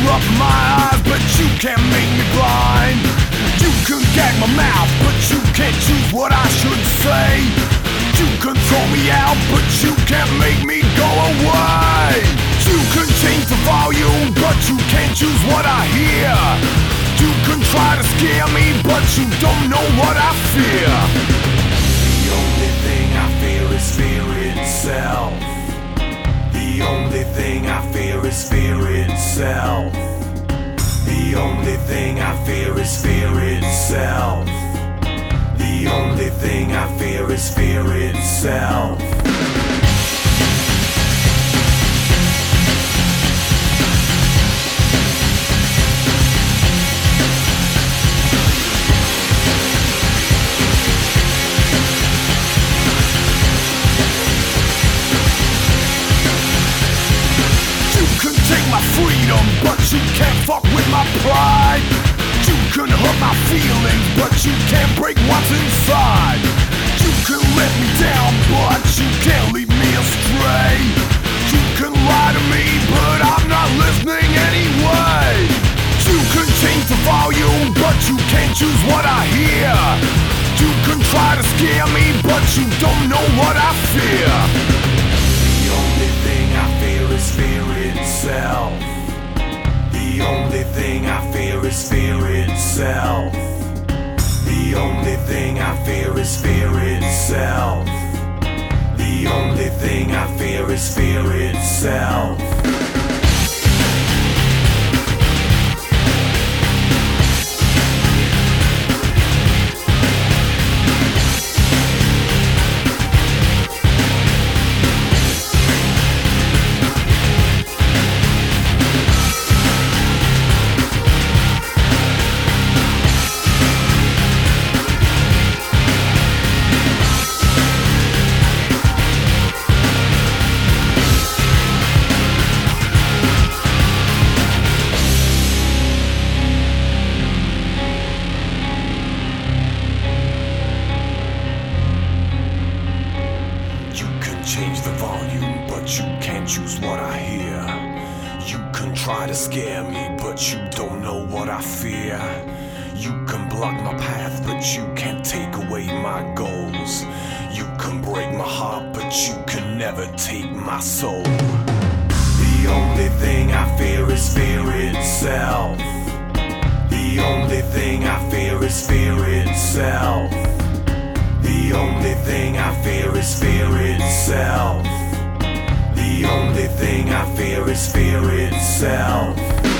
up my eyes, but you can't make me blind. You can gag my mouth, but you can't choose what I should say. You can throw me out, but you can't make me go away. You can change the volume, but you can't choose what I hear. You can try to scare me, but you don't know what I fear. The only thing I fear is fear itself. The only thing I fear is fear itself. The only thing I fear is fear itself. The only thing I fear is fear itself. Freedom, but you can't fuck with my pride. You can hurt my feelings, but you can't break what's inside. You can let me down, but you can't lead me astray. You can lie to me, but I'm not listening anyway. You can change the volume, but you can't choose what I hear. You can try to scare me, but you don't know what I fear. The only thing I fear is fear itself. The only thing I fear is fear itself. The only thing I fear is fear itself. The only thing I fear is fear itself. Change the volume, but you can't choose what I hear. You can try to scare me, but you don't know what I fear. You can block my path, but you can't take away my goals. You can break my heart, but you can never take my soul. The only thing I fear is fear itself. The only thing I fear is fear itself. The only thing I fear is fear itself. The only thing I fear is fear itself.